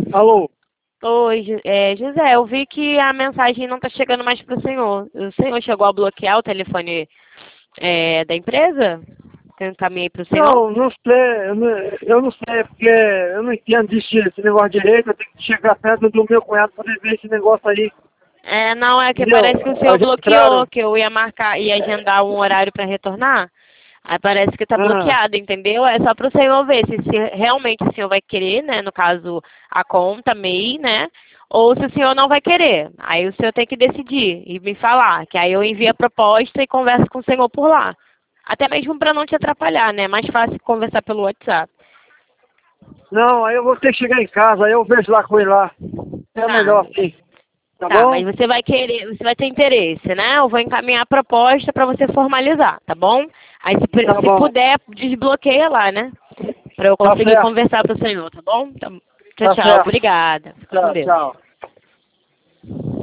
Alô? Oi, José, eu vi que a mensagem não está chegando mais para o senhor. O senhor chegou a bloquear o telefone da empresa? Que eu encaminhei para o senhor? Não, não sei, eu não sei, porque eu não entendo disso, esse negócio direito, eu tenho que chegar perto do meu cunhado para ver esse negócio aí, Não, é que entendeu? parece que o A senhor gente bloqueou, entraram, que eu ia marcar e agendar um horário para retornar. Aí parece que está ah, bloqueado, entendeu? É só para o senhor ver se realmente o senhor vai querer, né? No caso, a conta, MEI, né? Ou se o senhor não vai querer. Aí o senhor tem que decidir e me falar, que aí eu envio a proposta e converso com o senhor por lá. Até mesmo para não te atrapalhar, né? É mais fácil conversar pelo WhatsApp. não, aí eu vou ter que chegar em casa, aí eu vejo lá com ele lá, é Tá, melhor assim, tá tá, mas bom? você vai querer, você vai ter interesse, né? Eu vou encaminhar a proposta para você formalizar, tá bom? Aí Tá se bom, puder, desbloqueia lá, né? Para eu tá conseguir certo, conversar com o senhor, tá bom? Tchau, tá tchau. certo, Obrigada. Fica com tchau, Deus. tchau.